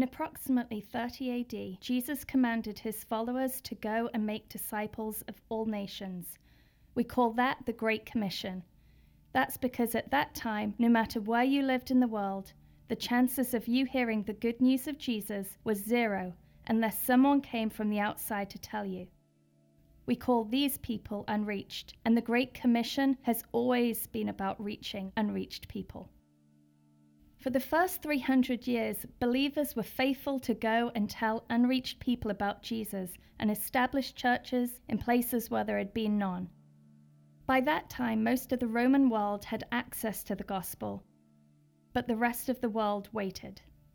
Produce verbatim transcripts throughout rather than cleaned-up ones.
In approximately thirty A D, Jesus commanded his followers to go and make disciples of all nations. We call that the Great Commission. That's because at that time, no matter where you lived in the world, the chances of you hearing the good news of Jesus was zero unless someone came from the outside to tell you. We call these people unreached, and the Great Commission has always been about reaching unreached people. For the first three hundred years, believers were faithful to go and tell unreached people about Jesus and establish churches in places where there had been none. By that time, most of the Roman world had access to the gospel, but the rest of the world waited.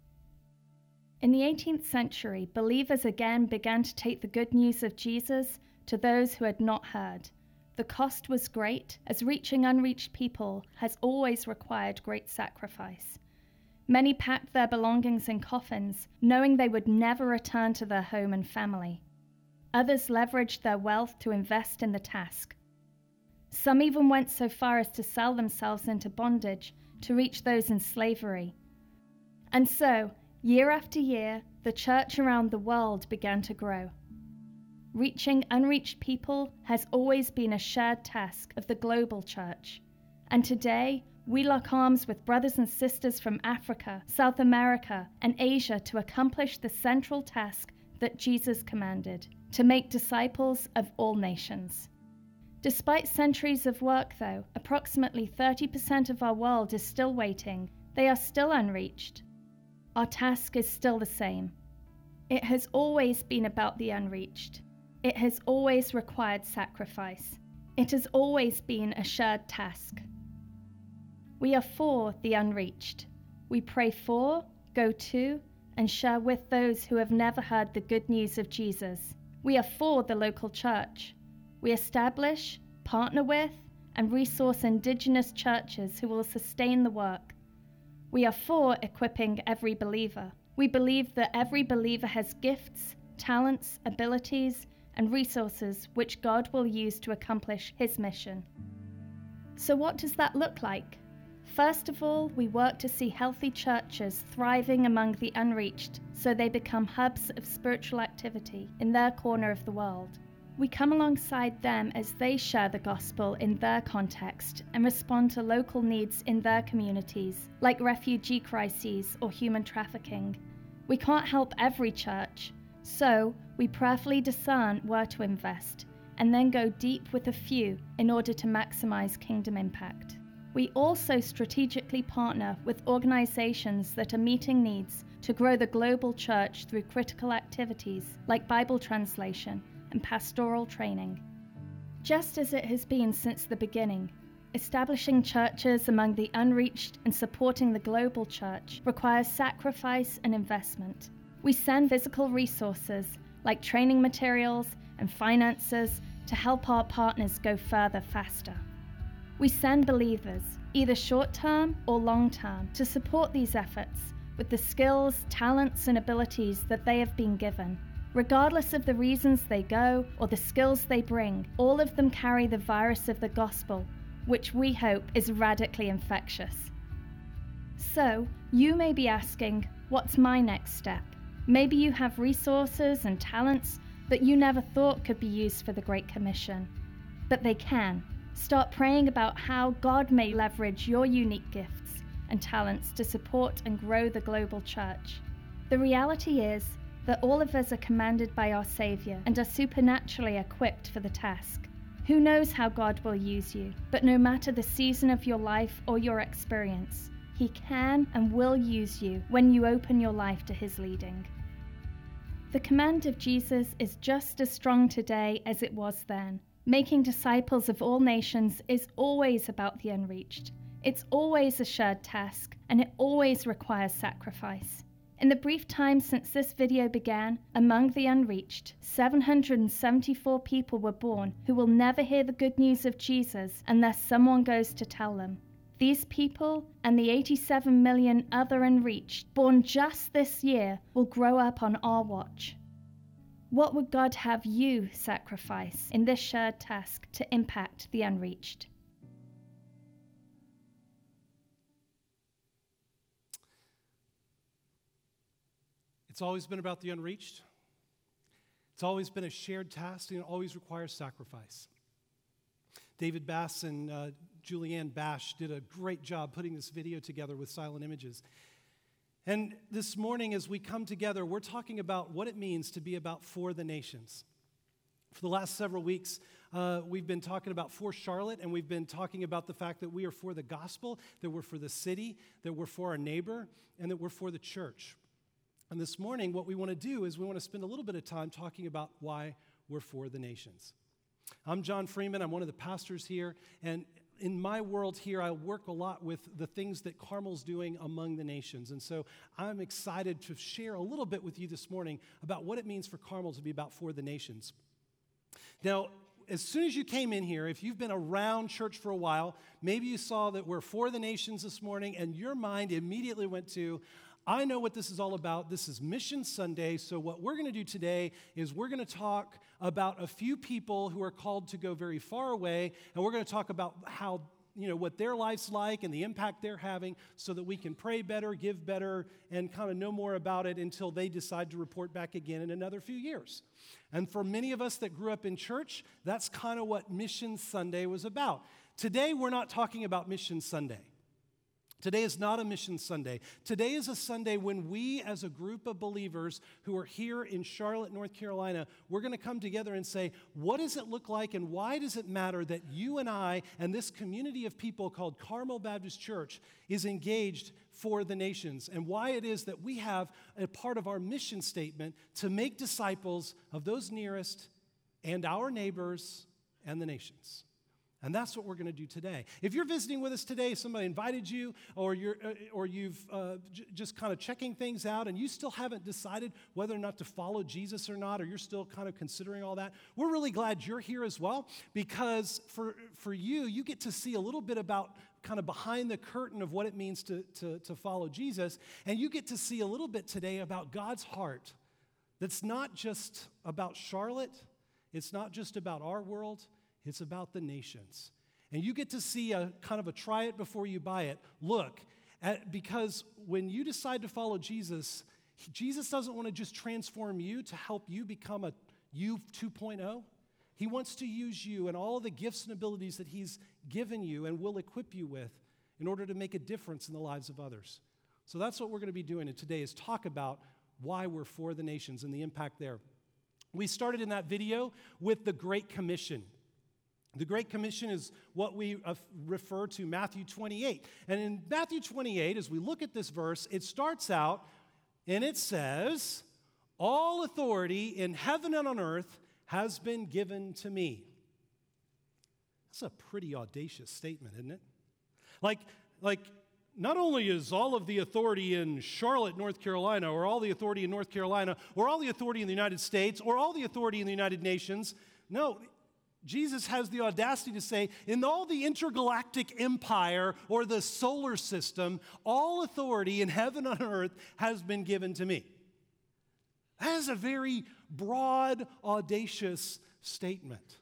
In the eighteenth century, believers again began to take the good news of Jesus to those who had not heard. The cost was great, as reaching unreached people has always required great sacrifice. Many packed their belongings in coffins, knowing they would never return to their home and family. Others leveraged their wealth to invest in the task. Some even went so far as to sell themselves into bondage to reach those in slavery. And so, year after year, the church around the world began to grow. Reaching unreached people has always been a shared task of the global church. And today, we lock arms with brothers and sisters from Africa, South America, and Asia to accomplish the central task that Jesus commanded, to make disciples of all nations. Despite centuries of work, though, approximately thirty percent of our world is still waiting. They are still unreached. Our task is still the same. It has always been about the unreached. It has always required sacrifice. It has always been a shared task. We are for the unreached. We pray for, go to, and share with those who have never heard the good news of Jesus. We are for the local church. We establish, partner with, and resource indigenous churches who will sustain the work. We are for equipping every believer. We believe that every believer has gifts, talents, abilities, and resources which God will use to accomplish his mission. So what does that look like? First of all, we work to see healthy churches thriving among the unreached so they become hubs of spiritual activity in their corner of the world. We come alongside them as they share the gospel in their context and respond to local needs in their communities, like refugee crises or human trafficking. We can't help every church, so we prayerfully discern where to invest and then go deep with a few in order to maximize kingdom impact. We also strategically partner with organizations that are meeting needs to grow the global church through critical activities like Bible translation and pastoral training. Just as it has been since the beginning, establishing churches among the unreached and supporting the global church requires sacrifice and investment. We send physical resources like training materials and finances to help our partners go further faster. We send believers, either short-term or long-term, to support these efforts with the skills, talents, and abilities that they have been given. Regardless of the reasons they go or the skills they bring, all of them carry the virus of the gospel, which we hope is radically infectious. So, you may be asking, what's my next step? Maybe you have resources and talents that you never thought could be used for the Great Commission. But they can. Start praying about how God may leverage your unique gifts and talents to support and grow the global church. The reality is that all of us are commanded by our Savior and are supernaturally equipped for the task. Who knows how God will use you, but no matter the season of your life or your experience, He can and will use you when you open your life to His leading. The command of Jesus is just as strong today as it was then. Making disciples of all nations is always about the unreached. It's always a shared task, and it always requires sacrifice. In the brief time since this video began, among the unreached, seven hundred seventy-four people were born who will never hear the good news of Jesus unless someone goes to tell them. These people and the eighty-seven million other unreached born just this year will grow up on our watch. What would God have you sacrifice in this shared task to impact the unreached? It's always been about the unreached. It's always been a shared task, and it always requires sacrifice. David Bass and uh, Julianne Bash did a great job putting this video together with Silent Images. And this morning, as we come together, we're talking about what it means to be about for the nations. For the last several weeks, uh, we've been talking about for Charlotte, and we've been talking about the fact that we are for the gospel, that we're for the city, that we're for our neighbor, and that we're for the church. And this morning, what we want to do is we want to spend a little bit of time talking about why we're for the nations. I'm John Freeman. I'm one of the pastors here, and in my world here, I work a lot with the things that Carmel's doing among the nations. And so I'm excited to share a little bit with you this morning about what it means for Carmel to be about for the nations. Now, as soon as you came in here, if you've been around church for a while, maybe you saw that we're for the nations this morning, and your mind immediately went to, I know what this is all about. This is Mission Sunday, so what we're going to do today is we're going to talk about a few people who are called to go very far away, and we're going to talk about how, you know, what their life's like and the impact they're having so that we can pray better, give better, and kind of know more about it until they decide to report back again in another few years. And for many of us that grew up in church, that's kind of what Mission Sunday was about. Today, we're not talking about Mission Sunday. Today is not a Mission Sunday. Today is a Sunday when we, as a group of believers who are here in Charlotte, North Carolina, we're going to come together and say, what does it look like and why does it matter that you and I and this community of people called Carmel Baptist Church is engaged for the nations, and why it is that we have a part of our mission statement to make disciples of those nearest and our neighbors and the nations. And that's what we're going to do today. If you're visiting with us today, somebody invited you, or you're, uh, or you've uh, j- just kind of checking things out, and you still haven't decided whether or not to follow Jesus or not, or you're still kind of considering all that, we're really glad you're here as well, because for for you, you get to see a little bit about kind of behind the curtain of what it means to, to, to follow Jesus, and you get to see a little bit today about God's heart that's not just about Charlotte, it's not just about our world, it's about the nations. And you get to see a kind of a try it before you buy it. Look, at, because when you decide to follow Jesus, Jesus doesn't want to just transform you to help you become a you two point oh. He wants to use you and all the gifts and abilities that he's given you and will equip you with in order to make a difference in the lives of others. So that's what we're going to be doing today, is talk about why we're for the nations and the impact there. We started in that video with the Great Commission. The Great Commission is what we uh, refer to Matthew twenty-eight. And in Matthew twenty-eight, as we look at this verse, it starts out and it says, all authority in heaven and on earth has been given to me. That's a pretty audacious statement, isn't it? Like, like not only is all of the authority in Charlotte, North Carolina, or all the authority in North Carolina, or all the authority in the United States, or all the authority in the United Nations, no, Jesus has the audacity to say, in all the intergalactic empire or the solar system, all authority in heaven and on earth has been given to me. That is a very broad, audacious statement.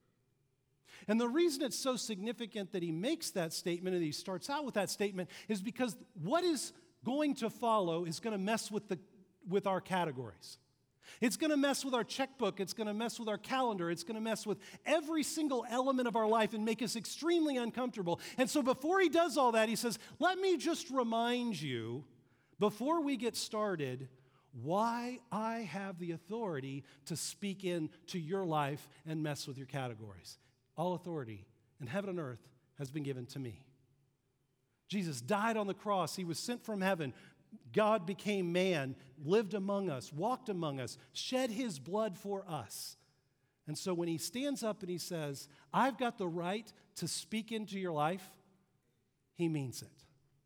And the reason it's so significant that he makes that statement and he starts out with that statement is because what is going to follow is going to mess with the with our categories. It's going to mess with our checkbook. It's going to mess with our calendar. It's going to mess with every single element of our life and make us extremely uncomfortable. And so before he does all that, he says, let me just remind you, before we get started, why I have the authority to speak into your life and mess with your categories. All authority in heaven and earth has been given to me. Jesus died on the cross. He was sent from heaven. God became man, lived among us, walked among us, shed his blood for us. And so when he stands up and he says, I've got the right to speak into your life, he means it.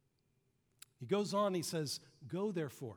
He goes on, he says, go therefore.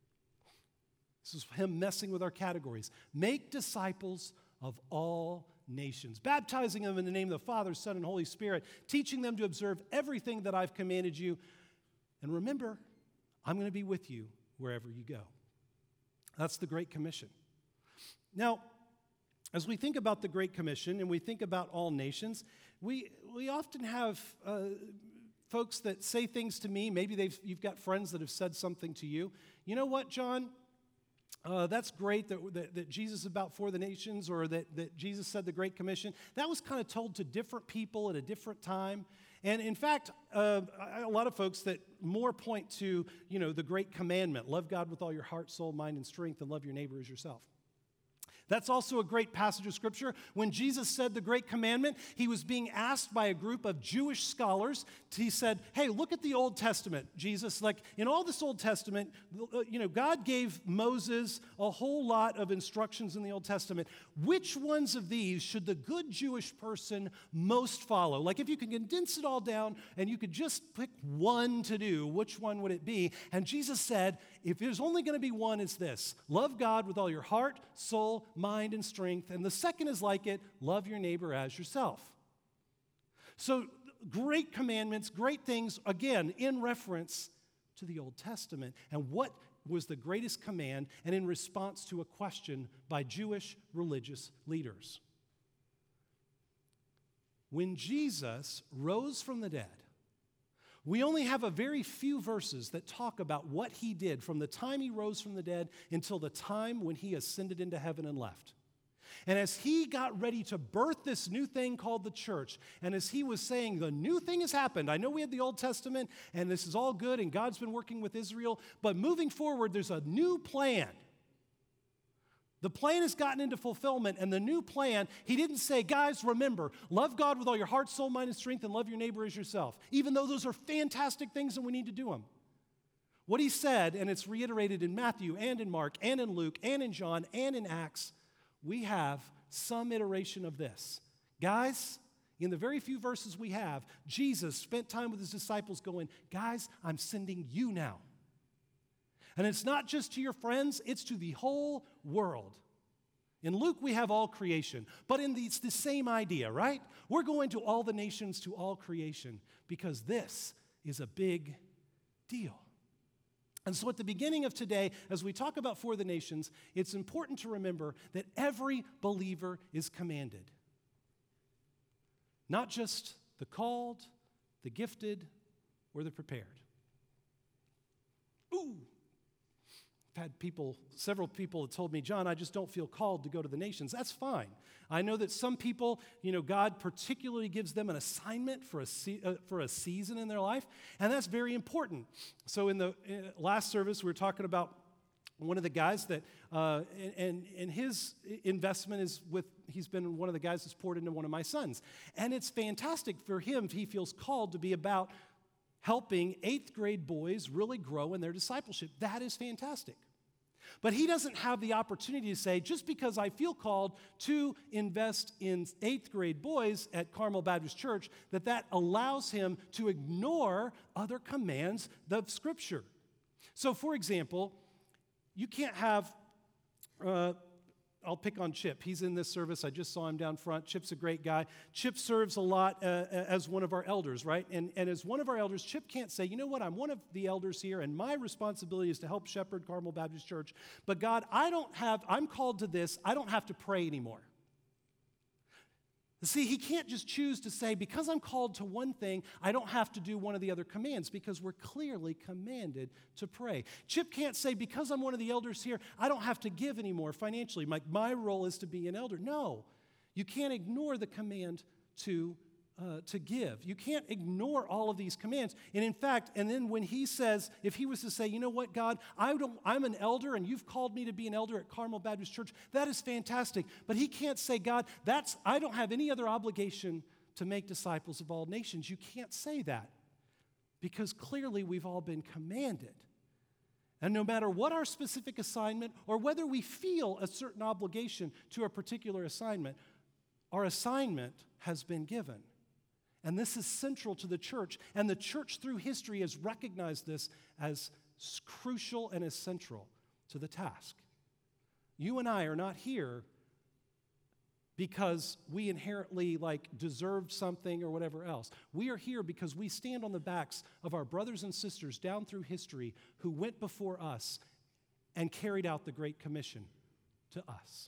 This is him messing with our categories. Make disciples of all nations, baptizing them in the name of the Father, Son, and Holy Spirit, teaching them to observe everything that I've commanded you. And remember, I'm going to be with you wherever you go. That's the Great Commission. Now, as we think about the Great Commission and we think about all nations, we we often have uh, folks that say things to me. Maybe they've you've got friends that have said something to you. You know what, John? Uh, that's great that, that, that Jesus is about for the nations, or that, that Jesus said the Great Commission. That was kind of told to different people at a different time. And in fact, uh, a lot of folks that more point to, you know, the Great Commandment, love God with all your heart, soul, mind, and strength, and love your neighbor as yourself. That's also a great passage of Scripture. When Jesus said the Great Commandment, he was being asked by a group of Jewish scholars. He said, hey, look at the Old Testament, Jesus. Like, in all this Old Testament, you know, God gave Moses a whole lot of instructions in the Old Testament. Which ones of these should the good Jewish person most follow? Like, if you could condense it all down and you could just pick one to do, which one would it be? And Jesus said, if there's only going to be one, it's this: love God with all your heart, soul, mind, and strength. And the second is like it: love your neighbor as yourself. So great commandments, great things, again, in reference to the Old Testament. And what was the greatest command? And in response to a question by Jewish religious leaders. When Jesus rose from the dead, we only have a very few verses that talk about what he did from the time he rose from the dead until the time when he ascended into heaven and left. And as he got ready to birth this new thing called the church, and as he was saying, the new thing has happened. I know we had the Old Testament, and this is all good, and God's been working with Israel, but moving forward, there's a new plan. The plan has gotten into fulfillment, and the new plan, he didn't say, guys, remember, love God with all your heart, soul, mind, and strength, and love your neighbor as yourself, even though those are fantastic things and we need to do them. What he said, and it's reiterated in Matthew and in Mark and in Luke and in John and in Acts, we have some iteration of this. Guys, in the very few verses we have, Jesus spent time with his disciples going, guys, I'm sending you now. And it's not just to your friends, it's to the whole world. In Luke, we have all creation, but in the, it's the same idea, right? We're going to all the nations, to all creation, because this is a big deal. And so at the beginning of today, as we talk about for the nations, it's important to remember that every believer is commanded. Not just the called, the gifted, or the prepared. Ooh! I've had people, several people have told me, John, I just don't feel called to go to the nations. That's fine. I know that some people, you know, God particularly gives them an assignment for a, se- uh, for a season in their life, and that's very important. So in the uh, last service, we were talking about one of the guys that, uh, and, and, and his investment is with, he's been one of the guys that's poured into one of my sons. And it's fantastic for him if he feels called to be about helping eighth grade boys really grow in their discipleship. That is fantastic. But he doesn't have the opportunity to say, just because I feel called to invest in eighth grade boys at Carmel Baptist Church, that that allows him to ignore other commands of Scripture. So, for example, you can't have, uh, I'll pick on Chip. He's in this service. I just saw him down front. Chip's a great guy. Chip serves a lot uh, as one of our elders, right? And, and as one of our elders, Chip can't say, you know what, I'm one of the elders here, and my responsibility is to help shepherd Carmel Baptist Church. But God, I don't have, I'm called to this. I don't have to pray anymore. See, he can't just choose to say, because I'm called to one thing, I don't have to do one of the other commands, because we're clearly commanded to pray. Chip can't say, because I'm one of the elders here, I don't have to give anymore financially. My, my role is to be an elder. No, you can't ignore the command to Uh, to give. You can't ignore all of these commands. And in fact, and then when he says, if he was to say, you know what, God, I don't, I'm an elder and you've called me to be an elder at Carmel Baptist Church, that is fantastic. But he can't say, God, that's, I don't have any other obligation to make disciples of all nations. You can't say that, because clearly we've all been commanded. And no matter what our specific assignment, or whether we feel a certain obligation to a particular assignment, our assignment has been given. And this is central to the church. And the church through history has recognized this as crucial and as central to the task. You and I are not here because we inherently like deserve something or whatever else. We are here because we stand on the backs of our brothers and sisters down through history who went before us and carried out the Great Commission to us.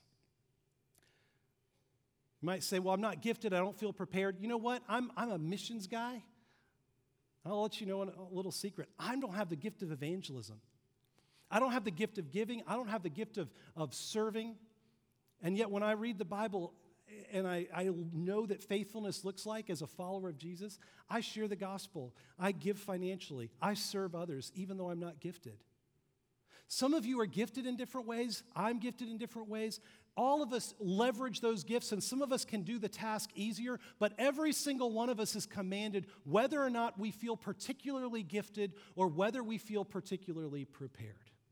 You might say, well, I'm not gifted, I don't feel prepared. You know what? I'm, I'm a missions guy. I'll let you know a little secret. I don't have the gift of evangelism. I don't have the gift of giving. I don't have the gift of, of serving. And yet when I read the Bible and I, I know that faithfulness looks like as a follower of Jesus, I share the gospel. I give financially. I serve others, even though I'm not gifted. Some of you are gifted in different ways. I'm gifted in different ways. All of us leverage those gifts, and some of us can do the task easier, but every single one of us is commanded whether or not we feel particularly gifted or whether we feel particularly prepared.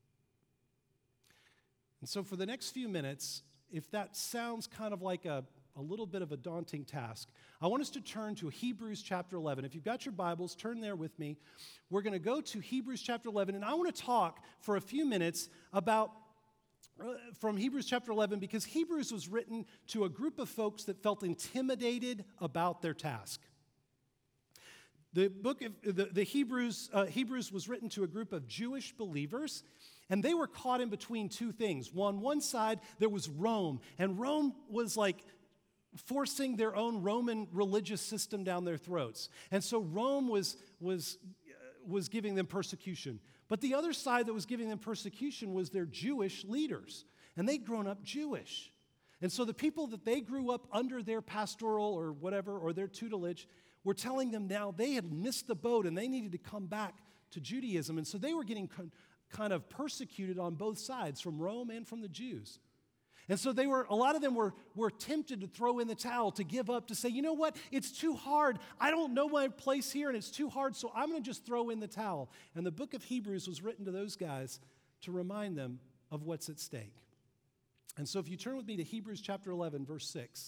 And so for the next few minutes, if that sounds kind of like a, a little bit of a daunting task, I want us to turn to Hebrews chapter eleven. If you've got your Bibles, turn there with me. We're going to go to Hebrews chapter eleven, and I want to talk for a few minutes about uh, from Hebrews chapter eleven, because Hebrews was written to a group of folks that felt intimidated about their task. The book of the, the Hebrews, uh, Hebrews was written to a group of Jewish believers, and they were caught in between two things. On one side, there was Rome, and Rome was like forcing their own Roman religious system down their throats. And so Rome was, was, uh, was giving them persecution. But the other side that was giving them persecution was their Jewish leaders, and they'd grown up Jewish. And so the people that they grew up under their pastoral or whatever, or their tutelage, were telling them now they had missed the boat and they needed to come back to Judaism. And so they were getting con- kind of persecuted on both sides, from Rome and from the Jews. And so they were, a lot of them were, were tempted to throw in the towel, to give up, to say, you know what, it's too hard. I don't know my place here, and it's too hard, so I'm going to just throw in the towel. And the book of Hebrews was written to those guys to remind them of what's at stake. And so if you turn with me to Hebrews chapter eleven, verse six,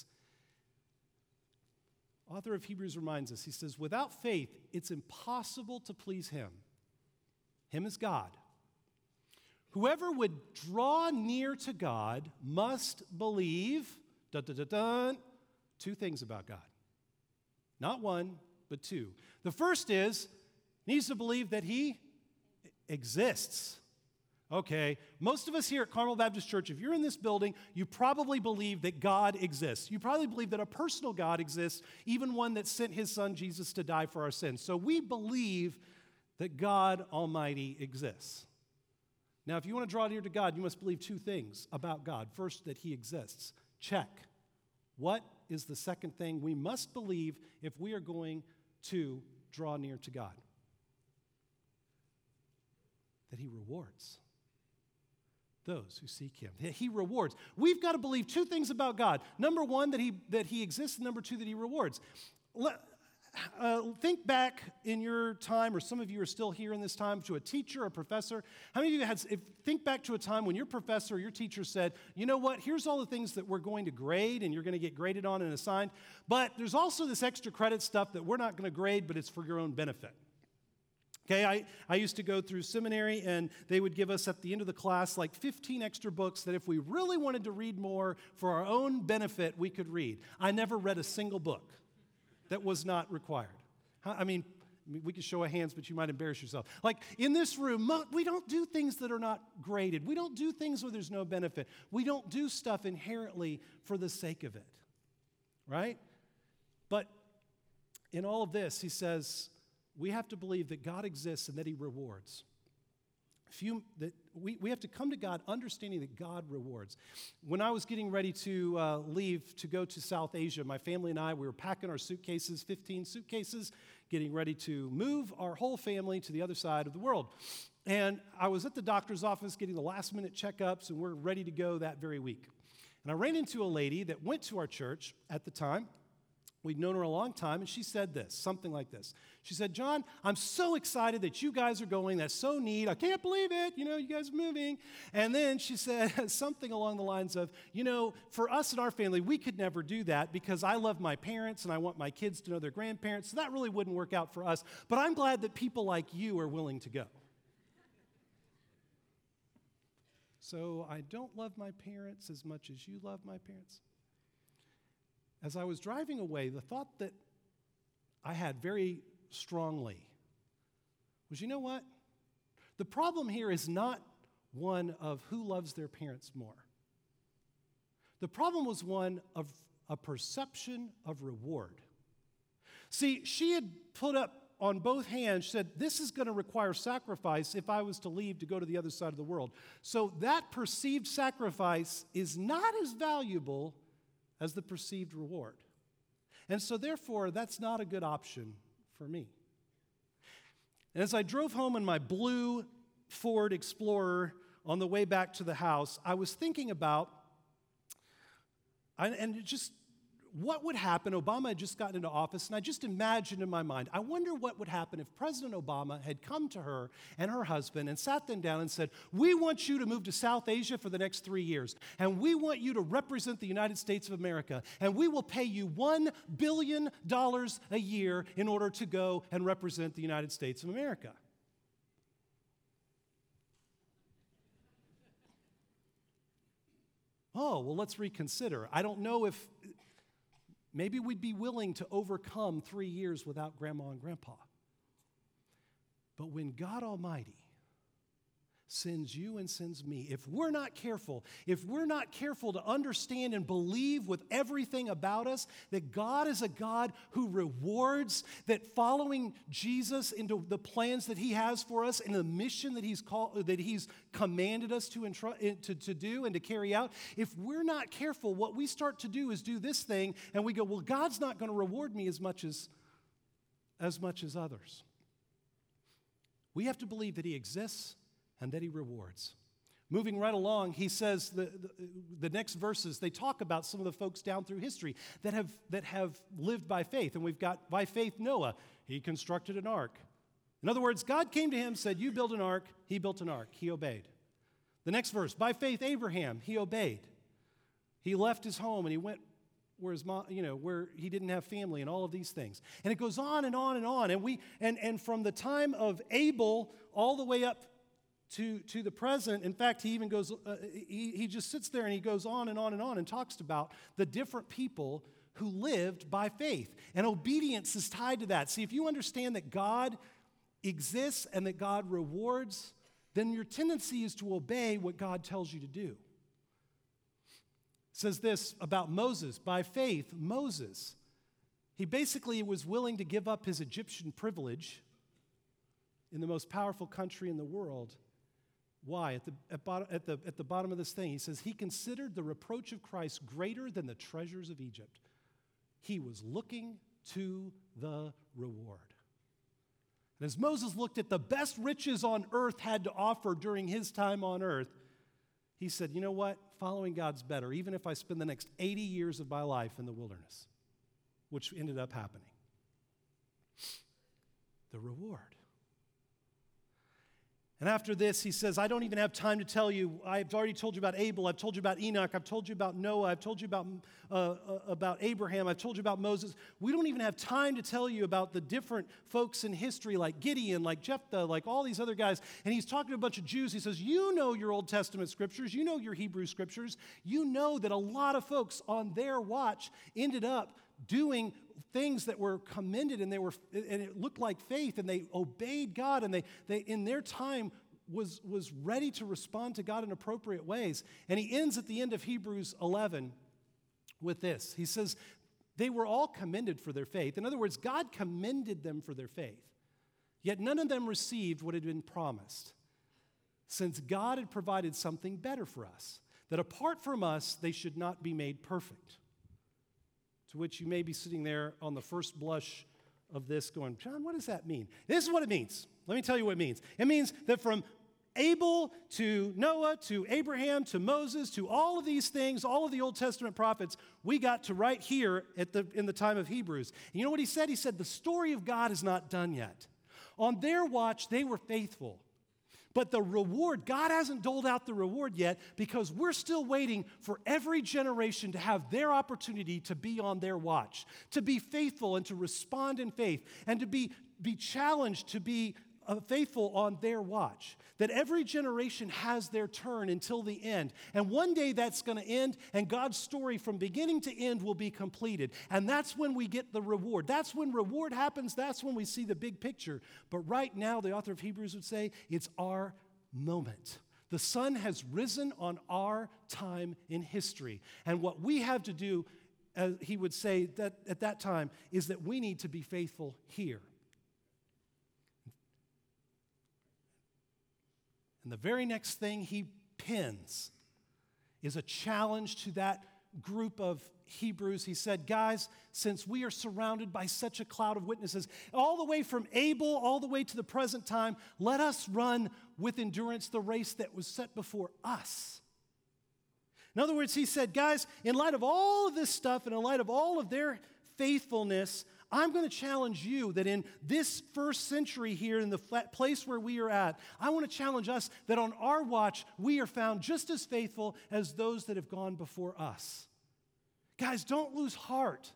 author of Hebrews reminds us, he says, without faith, it's impossible to please him. Him is God. Whoever would draw near to God must believe, dun, dun, dun, dun, two things about God. Not one, but two. The first is, needs to believe that he exists. Okay, most of us here at Carmel Baptist Church, if you're in this building, you probably believe that God exists. You probably believe that a personal God exists, even one that sent his son Jesus to die for our sins. So we believe that God Almighty exists. Now, if you want to draw near to God, you must believe two things about God. First, that he exists. Check. What is the second thing we must believe if we are going to draw near to God? That he rewards those who seek him. That he rewards. We've got to believe two things about God. Number one, that he, that he exists, and number two, that he rewards. Let, Uh, think back in your time, or some of you are still here in this time, to a teacher, a professor. How many of you had, if, think back to a time when your professor or your teacher said, you know what, here's all the things that we're going to grade and you're going to get graded on and assigned, but there's also this extra credit stuff that we're not going to grade, but it's for your own benefit. Okay, I, I used to go through seminary, and they would give us at the end of the class like fifteen extra books that if we really wanted to read more for our own benefit, we could read. I never read a single book that was not required. I mean, we could show of hands, but you might embarrass yourself. Like in this room, we don't do things that are not graded. We don't do things where there's no benefit. We don't do stuff inherently for the sake of it, right? But in all of this, he says, we have to believe that God exists and that he rewards. Few, that we, we have to come to God understanding that God rewards. When I was getting ready to uh, leave to go to South Asia, my family and I, we were packing our suitcases, fifteen suitcases, getting ready to move our whole family to the other side of the world. And I was at the doctor's office getting the last minute checkups, and we're ready to go that very week. And I ran into a lady that went to our church at the time. We'd known her a long time, and she said this, something like this. She said, John, I'm so excited that you guys are going. That's so neat. I can't believe it. You know, you guys are moving. And then she said something along the lines of, you know, for us and our family, we could never do that because I love my parents and I want my kids to know their grandparents, so that really wouldn't work out for us. But I'm glad that people like you are willing to go. So I don't love my parents as much as you love my parents. As I was driving away, the thought that I had very strongly was, you know what? The problem here is not one of who loves their parents more. The problem was one of a perception of reward. See, she had put up on both hands said, this is going to require sacrifice if I was to leave to go to the other side of the world. So that perceived sacrifice is not as valuable as the perceived reward. And so therefore, that's not a good option for me. And as I drove home in my blue Ford Explorer on the way back to the house, I was thinking about, and just what would happen. Obama had just gotten into office, and I just imagined in my mind, I wonder what would happen if President Obama had come to her and her husband and sat them down and said, we want you to move to South Asia for the next three years, and we want you to represent the United States of America, and we will pay you one billion dollars a year in order to go and represent the United States of America. Oh, well, let's reconsider. I don't know if maybe we'd be willing to overcome three years without Grandma and Grandpa. But when God Almighty sends you and sends me, if we're not careful, if we're not careful to understand and believe with everything about us that God is a God who rewards, that following Jesus into the plans that he has for us and the mission that he's called, that he's commanded us to, intru- to, to do and to carry out, if we're not careful, what we start to do is do this thing and we go, well, God's not going to reward me as much as, as much as others. We have to believe that he exists and that he rewards. Moving right along, he says the, the, the next verses, they talk about some of the folks down through history that have, that have lived by faith. And we've got, by faith, Noah. He constructed an ark. In other words, God came to him, said, you build an ark. He built an ark. He obeyed. The next verse, by faith, Abraham. He obeyed. He left his home and he went where his mom, you know, where he didn't have family and all of these things. And it goes on and on and on. And we, and, and from the time of Abel all the way up To, to the present. In fact, he even goes, uh, he, he just sits there and he goes on and on and on and talks about the different people who lived by faith. And obedience is tied to that. See, if you understand that God exists and that God rewards, then your tendency is to obey what God tells you to do. It says this about Moses. By faith, Moses, he basically was willing to give up his Egyptian privilege in the most powerful country in the world. Why? At the, at, bottom, at, the, at the bottom of this thing, he says, he considered the reproach of Christ greater than the treasures of Egypt. He was looking to the reward. And as Moses looked at the best riches on earth had to offer during his time on earth, he said, you know what? Following God's better, even if I spend the next eighty years of my life in the wilderness, which ended up happening. The reward. And after this, he says, I don't even have time to tell you. I've already told you about Abel. I've told you about Enoch. I've told you about Noah. I've told you about, uh, uh, about Abraham. I've told you about Moses. We don't even have time to tell you about the different folks in history like Gideon, like Jephthah, like all these other guys. And he's talking to a bunch of Jews. He says, you know your Old Testament scriptures. You know your Hebrew scriptures. You know that a lot of folks on their watch ended up doing things that were commended, and they were, and it looked like faith, and they obeyed God, and they, they in their time was, was ready to respond to God in appropriate ways. And he ends at the end of Hebrews eleven with this. He says, they were all commended for their faith. In other words, God commended them for their faith. Yet none of them received what had been promised, since God had provided something better for us, that apart from us, they should not be made perfect. To which you may be sitting there on the first blush of this going, John, what does that mean? This is what it means. Let me tell you what it means. It means that from Abel to Noah to Abraham to Moses to all of these things, all of the Old Testament prophets, we got to right here at the, in the time of Hebrews. And you know what he said? He said, the story of God is not done yet. On their watch, they were faithful. But the reward, God hasn't doled out the reward yet because we're still waiting for every generation to have their opportunity to be on their watch, to be faithful and to respond in faith, and to be, be challenged to be uh, faithful on their watch. That every generation has their turn until the end. And one day that's going to end, and God's story from beginning to end will be completed. And that's when we get the reward. That's when reward happens. That's when we see the big picture. But right now, the author of Hebrews would say, it's our moment. The sun has risen on our time in history. And what we have to do, uh, he would say that at that time, is that we need to be faithful here. And the very next thing he pins is a challenge to that group of Hebrews. He said, guys, since we are surrounded by such a cloud of witnesses, all the way from Abel, all the way to the present time, let us run with endurance the race that was set before us. In other words, he said, guys, in light of all of this stuff and in light of all of their faithfulness, I'm going to challenge you that in this first century here, in the place where we are at, I want to challenge us that on our watch, we are found just as faithful as those that have gone before us. Guys, don't lose heart.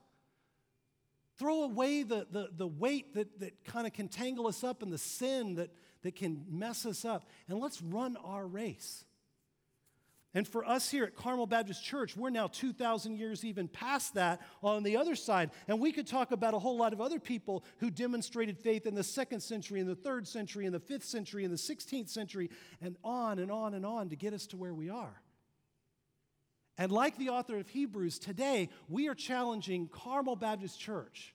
Throw away the, the, the weight that, that kind of can tangle us up and the sin that, that can mess us up, and let's run our race. And for us here at Carmel Baptist Church, we're now two thousand years even past that on the other side. And we could talk about a whole lot of other people who demonstrated faith in the second century, in the third century, in the fifth century, in the sixteenth century, and on and on and on to get us to where we are. And like the author of Hebrews, today we are challenging Carmel Baptist Church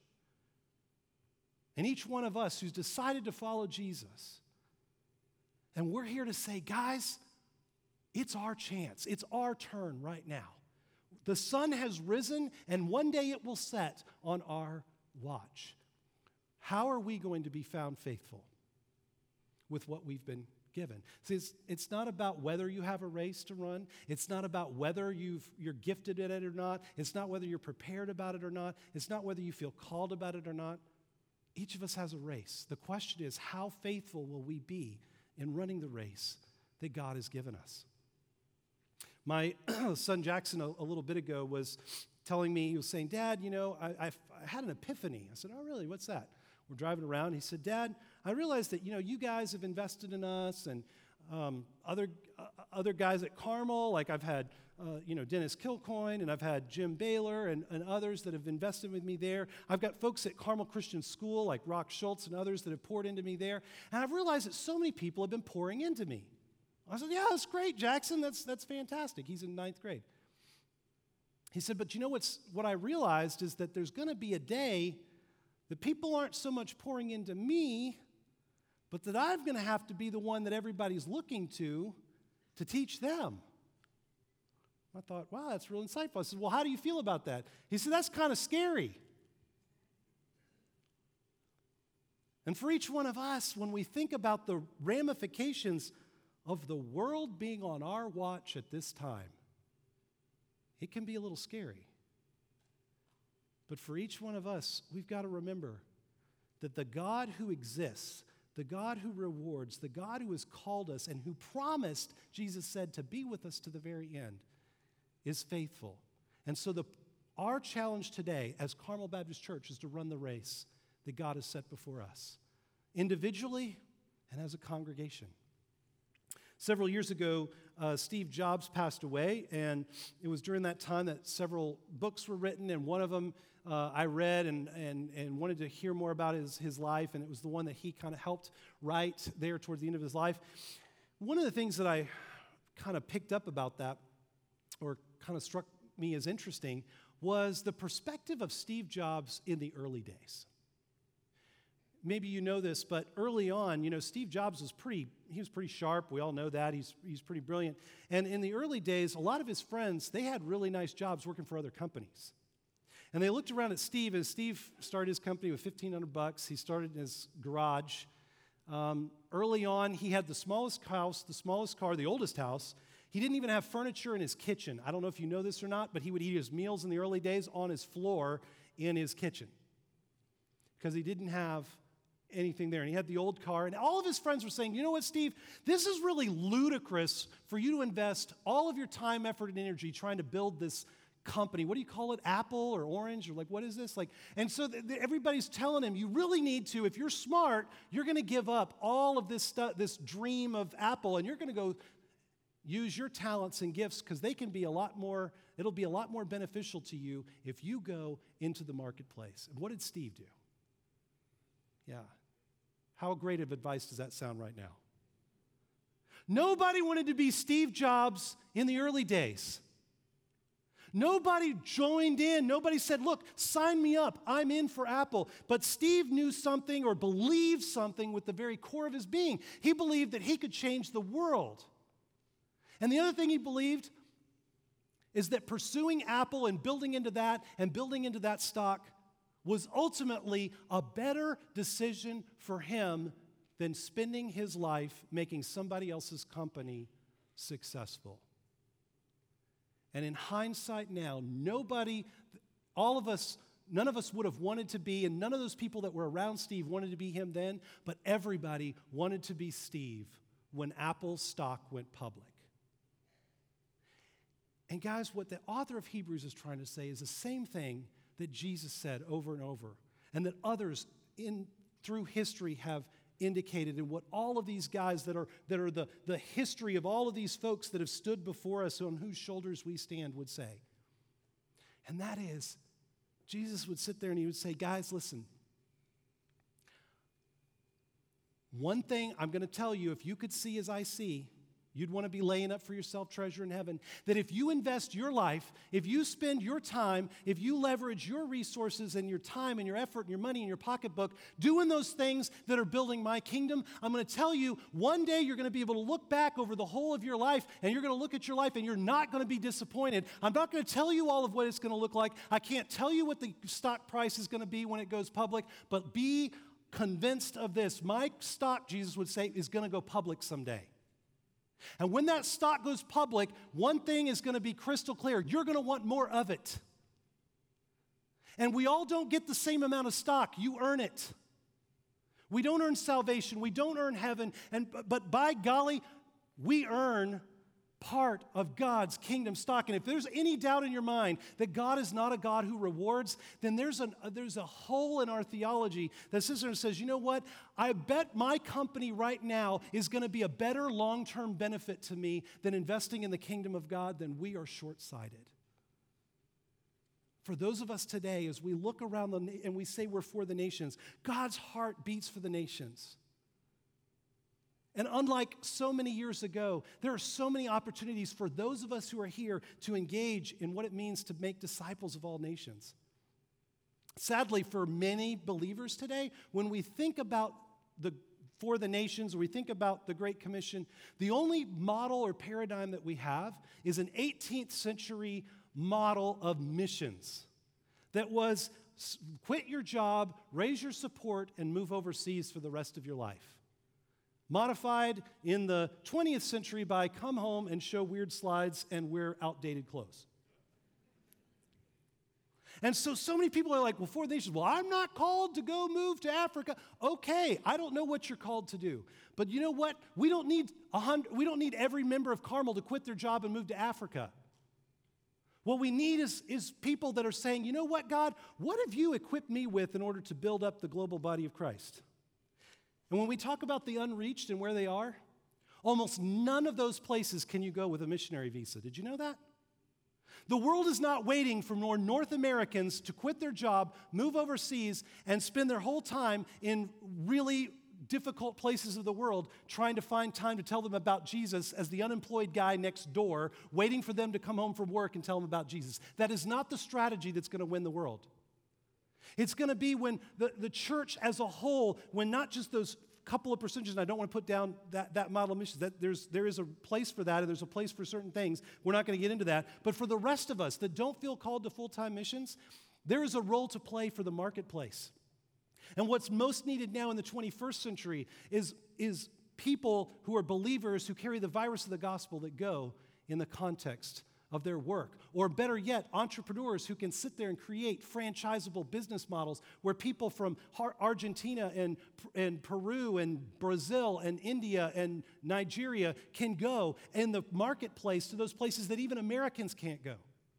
and each one of us who's decided to follow Jesus. And we're here to say, guys, it's our chance. It's our turn right now. The sun has risen, and one day it will set on our watch. How are we going to be found faithful with what we've been given? See, it's, it's not about whether you have a race to run. It's not about whether you've, you're gifted at it or not. It's not whether you're prepared about it or not. It's not whether you feel called about it or not. Each of us has a race. The question is, how faithful will we be in running the race that God has given us? My son Jackson, a, a little bit ago, was telling me, he was saying, Dad, you know, I, I, I had an epiphany. I said, oh, really? What's that? We're driving around. He said, Dad, I realized that, you know, you guys have invested in us, and um, other uh, other guys at Carmel, like I've had, uh, you know, Dennis Kilcoyne, and I've had Jim Baylor, and, and others that have invested with me there. I've got folks at Carmel Christian School, like Rock Schultz and others that have poured into me there. And I've realized that so many people have been pouring into me. I said, yeah, that's great, Jackson. That's, that's fantastic. He's in ninth grade. He said, but you know what's, what I realized is that there's going to be a day that people aren't so much pouring into me, but that I'm going to have to be the one that everybody's looking to to teach them. I thought, wow, that's real insightful. I said, well, how do you feel about that? He said, that's kind of scary. And for each one of us, when we think about the ramifications of the world being on our watch at this time, it can be a little scary. But for each one of us, we've got to remember that the God who exists, the God who rewards, the God who has called us and who promised, Jesus said, to be with us to the very end, is faithful. And so the, our challenge today as Carmel Baptist Church is to run the race that God has set before us, individually and as a congregation. Several years ago, uh, Steve Jobs passed away, and it was during that time that several books were written, and one of them uh, I read and, and, and wanted to hear more about his, his life, and it was the one that he kind of helped write there towards the end of his life. One of the things that I kind of picked up about that, or kind of struck me as interesting, was the perspective of Steve Jobs in the early days. Maybe you know this, but early on, you know, Steve Jobs was pretty, he was pretty sharp. We all know that. He's, he's pretty brilliant. And in the early days, a lot of his friends, they had really nice jobs working for other companies. And they looked around at Steve, and Steve started his company with fifteen hundred bucks. He started in his garage. Um, early on, he had the smallest house, the smallest car, the oldest house. He didn't even have furniture in his kitchen. I don't know if you know this or not, but he would eat his meals in the early days on his floor in his kitchen because he didn't have anything there. And he had the old car, and all of his friends were saying, you know what, Steve, this is really ludicrous for you to invest all of your time, effort, and energy trying to build this company. What do you call it? Apple or Orange? Or like, what is this? Like, and so th- th- everybody's telling him, you really need to, if you're smart, you're going to give up all of this stuff, this dream of Apple, and you're going to go use your talents and gifts because they can be a lot more, it'll be a lot more beneficial to you if you go into the marketplace. And what did Steve do? Yeah. How great of advice does that sound right now? Nobody wanted to be Steve Jobs in the early days. Nobody joined in. Nobody said, look, sign me up. I'm in for Apple. But Steve knew something or believed something with the very core of his being. He believed that he could change the world. And the other thing he believed is that pursuing Apple and building into that and building into that stock was ultimately a better decision for him than spending his life making somebody else's company successful. And in hindsight now, nobody, all of us, none of us would have wanted to be, and none of those people that were around Steve wanted to be him then, but everybody wanted to be Steve when Apple's stock went public. And guys, what the author of Hebrews is trying to say is the same thing that Jesus said over and over, and that others in through history have indicated, and what all of these guys that are that are the, the history of all of these folks that have stood before us on whose shoulders we stand would say. And that is, Jesus would sit there and he would say, guys, listen, one thing I'm going to tell you, if you could see as I see, you'd want to be laying up for yourself treasure in heaven. That if you invest your life, if you spend your time, if you leverage your resources and your time and your effort and your money and your pocketbook doing those things that are building my kingdom, I'm going to tell you, one day you're going to be able to look back over the whole of your life and you're going to look at your life and you're not going to be disappointed. I'm not going to tell you all of what it's going to look like. I can't tell you what the stock price is going to be when it goes public, but be convinced of this. My stock, Jesus would say, is going to go public someday. And when that stock goes public, one thing is going to be crystal clear. You're going to want more of it. And we all don't get the same amount of stock. You earn it. We don't earn salvation. We don't earn heaven. And but by golly, we earn part of God's kingdom stock. And if there's any doubt in your mind that God is not a God who rewards, then there's, an, uh, there's a hole in our theology that sits there and says, you know what? I bet my company right now is going to be a better long-term benefit to me than investing in the kingdom of God. Then we are short-sighted. For those of us today, as we look around the, and we say we're for the nations, God's heart beats for the nations. And unlike so many years ago, there are so many opportunities for those of us who are here to engage in what it means to make disciples of all nations. Sadly, for many believers today, when we think about the for the nations, or we think about the Great Commission, the only model or paradigm that we have is an eighteenth century model of missions that was quit your job, raise your support, and move overseas for the rest of your life. Modified in the twentieth century by come home and show weird slides and wear outdated clothes. And so, so many people are like, well, for the nations, well, I'm not called to go move to Africa. Okay, I don't know what you're called to do. But you know what? We don't need a hundred, we don't need every member of Carmel to quit their job and move to Africa. What we need is, is people that are saying, you know what, God, what have you equipped me with in order to build up the global body of Christ? And when we talk about the unreached and where they are, almost none of those places can you go with a missionary visa. Did you know that? The world is not waiting for more North Americans to quit their job, move overseas, and spend their whole time in really difficult places of the world trying to find time to tell them about Jesus as the unemployed guy next door, waiting for them to come home from work and tell them about Jesus. That is not the strategy that's going to win the world. It's going to be when the, the church as a whole, when not just those couple of percentages, and I don't want to put down that, that model of missions, that there's, there is a place for that, and there's a place for certain things. We're not going to get into that. But for the rest of us that don't feel called to full-time missions, there is a role to play for the marketplace. And what's most needed now in the twenty-first century is, is people who are believers who carry the virus of the gospel that go in the context of their work. Or better yet, entrepreneurs who can sit there and create franchisable business models where people from Argentina and, and Peru and Brazil and India and Nigeria can go in the marketplace to those places that even Americans can't go.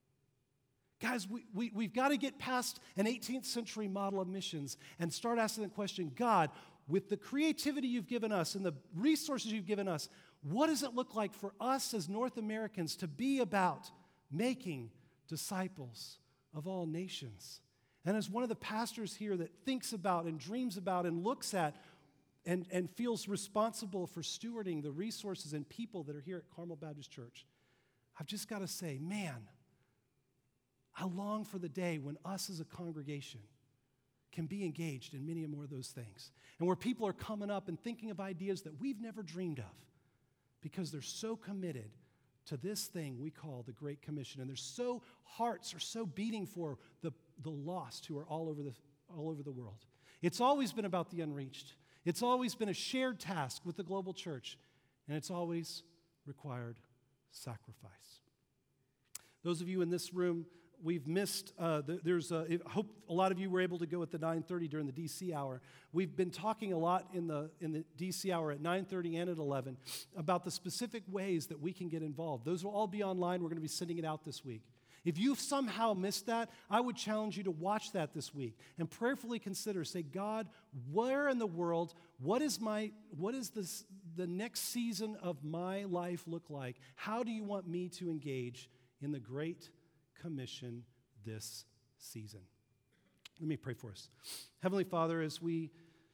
Guys, we, we, we've got to get past an eighteenth century model of missions and start asking the question, God, with the creativity you've given us and the resources you've given us, what does it look like for us as North Americans to be about making disciples of all nations? And as one of the pastors here that thinks about and dreams about and looks at and, and feels responsible for stewarding the resources and people that are here at Carmel Baptist Church, I've just got to say, man, I long for the day when us as a congregation can be engaged in many more of those things, and where people are coming up and thinking of ideas that we've never dreamed of because they're so committed to this thing we call the Great Commission, and their so hearts are so beating for the, the lost who are all over the, all over the world. It's always been about the unreached. It's always been a shared task with the global church, and it's always required sacrifice. Those of you in this room, we've missed, uh, the, there's a, I hope a lot of you were able to go at the nine thirty during the D C hour. We've been talking a lot in the, in the D C hour at nine thirty and at eleven about the specific ways that we can get involved. Those will all be online. We're going to be sending it out this week. If you've somehow missed that, I would challenge you to watch that this week and prayerfully consider, say, God, where in the world, what is my, what is this, the next season of my life look like? How do you want me to engage in the Great Commission this season? Let me pray for us. Heavenly Father, as we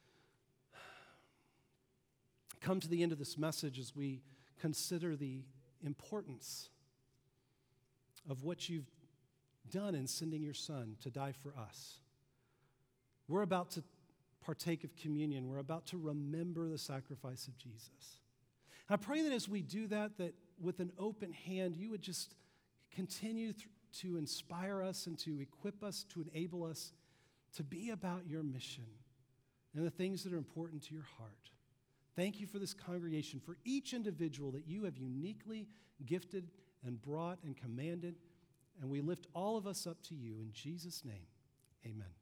come to the end of this message, as we consider the importance of what you've done in sending your Son to die for us, we're about to partake of communion. We're about to remember the sacrifice of Jesus. I pray that as we do that, that with an open hand, you would just continue th- to inspire us and to equip us, to enable us to be about your mission and the things that are important to your heart. Thank you for this congregation, for each individual that you have uniquely gifted and brought and commanded, and we lift all of us up to you in Jesus' name. Amen.